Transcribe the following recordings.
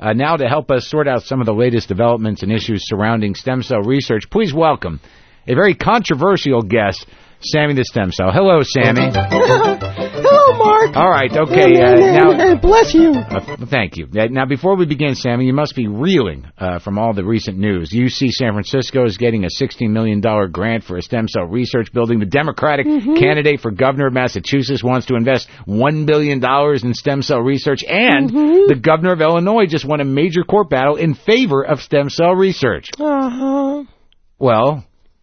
Now to help us sort out some of the latest developments and issues surrounding stem cell research, please welcome a very controversial guest, Sammy the Stem Cell. Hello, Sammy. Hello, Mark. All right, okay. Now, bless you. Thank you. Now, before we begin, Sammy, you must be reeling from all the recent news. UC San Francisco is getting a $16 million grant for a stem cell research building. The Democratic candidate for governor of Massachusetts wants to invest $1 billion in stem cell research, and the governor of Illinois just won a major court battle in favor of stem cell research. Well,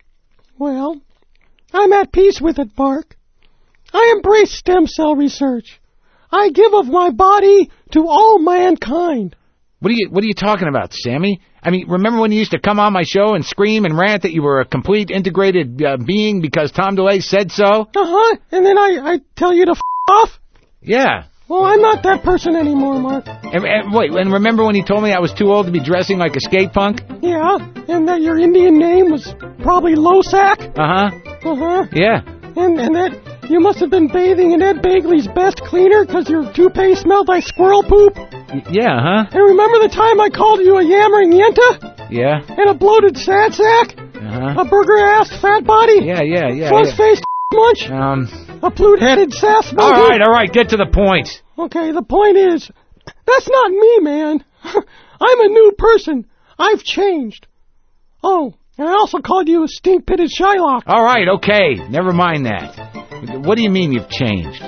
I'm at peace with it, Mark. I embrace stem cell research. I give of my body to all mankind. What are you talking about, Sammy? I mean, remember when you used to come on my show and scream and rant that you were a complete integrated being because Tom DeLay said so? And then I tell you to off? Yeah. Well, I'm not that person anymore, Mark. And remember when he told me I was too old to be dressing like a skate punk? Yeah, and that your Indian name was probably Losack? Yeah. And that you must have been bathing in Ed Begley's best cleaner because your toupee smelled like squirrel poop? Yeah, And remember the time I called you a yammering yenta? Yeah. And a bloated sad sack? A burger-assed fat body? Yeah. Fuzz-faced munch? A flute-headed sass monkey? All right, get to the point. Okay, the point is, that's not me, man. I'm a new person. I've changed. Oh, and I also called you a stink-pitted Shylock. All right, okay, never mind that. What do you mean you've changed?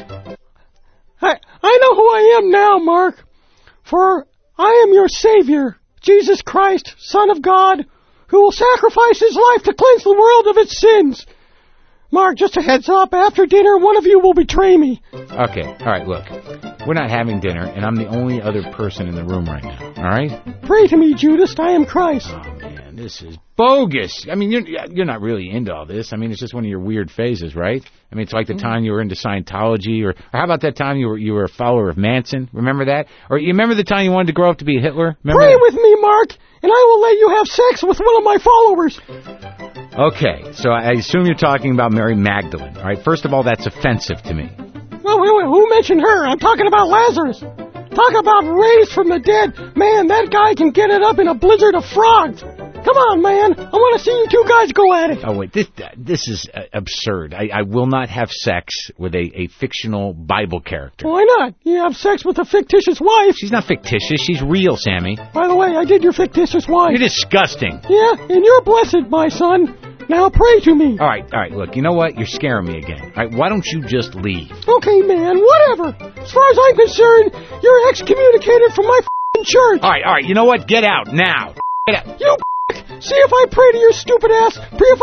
I know who I am now, Mark. For I am your Savior, Jesus Christ, Son of God, who will sacrifice his life to cleanse the world of its sins. Mark, just a heads up, after dinner, one of you will betray me. Okay, all right, look. We're not having dinner, and I'm the only other person in the room right now, all right? Pray to me, Judas, I am Christ. Oh, man, this is bogus. I mean, you're not really into all this. I mean, it's just one of your weird phases, right? I mean, it's like the time you were into Scientology, or how about that time you were a follower of Manson? Remember that? Or you remember the time you wanted to grow up to be Hitler? Remember Pray that? with me, Mark, and I will let you have sex with one of my followers. Okay, so I assume you're talking about Mary Magdalene, all right? First of all, that's offensive to me. Well, wait, who mentioned her? I'm talking about Lazarus. Talk about raised from the dead. Man, that guy can get it up in a blizzard of frogs. Come on, man. I want to see you two guys go at it. Oh, wait. This is absurd. I will not have sex with a fictional Bible character. Why not? You have sex with a fictitious wife. She's not fictitious. She's real, Sammy. By the way, I did your fictitious wife. You're disgusting. Yeah, and you're blessed, my son. Now pray to me. All right. Look, you know what? You're scaring me again. All right, why don't you just leave? Okay, man, whatever. As far as I'm concerned, you're excommunicated from my church. All right. You know what? Get out now. Get out. You see if I pray to your stupid ass.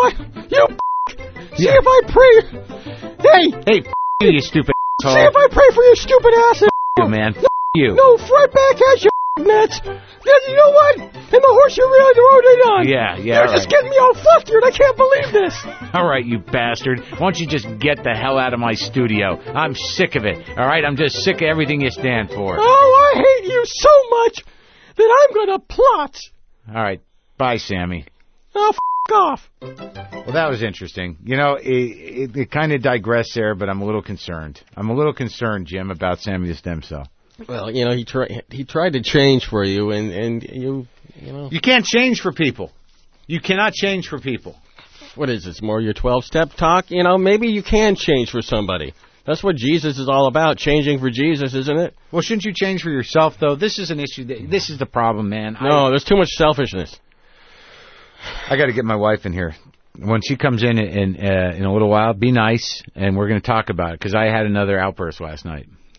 See if I pray. Hey, you stupid asshole. See if I pray for your stupid ass. You, man. You. No, right back at you, nuts. You know what? And the horse you really rode it on. Yeah. You're just getting me all flustered. I can't believe this. All right, you bastard. Why don't you just get the hell out of my studio? I'm sick of it. All right, I'm just sick of everything you stand for. Oh, I hate you so much that I'm going to plot. All right, bye, Sammy. Oh, off. Well, that was interesting. You know, it kind of digressed there, but I'm a little concerned. I'm a little concerned, Jim, about Sammy the Stem Cell. Well, you know, he tried to change for you, and you know. You can't change for people. You cannot change for people. What is this, more your 12-step talk? You know, maybe you can change for somebody. That's what Jesus is all about, changing for Jesus, isn't it? Well, shouldn't you change for yourself, though? This is an issue. This is the problem, man. No, there's too much selfishness. I got to get my wife in here. When she comes in a little while, be nice, and we're going to talk about it, because I had another outburst last night.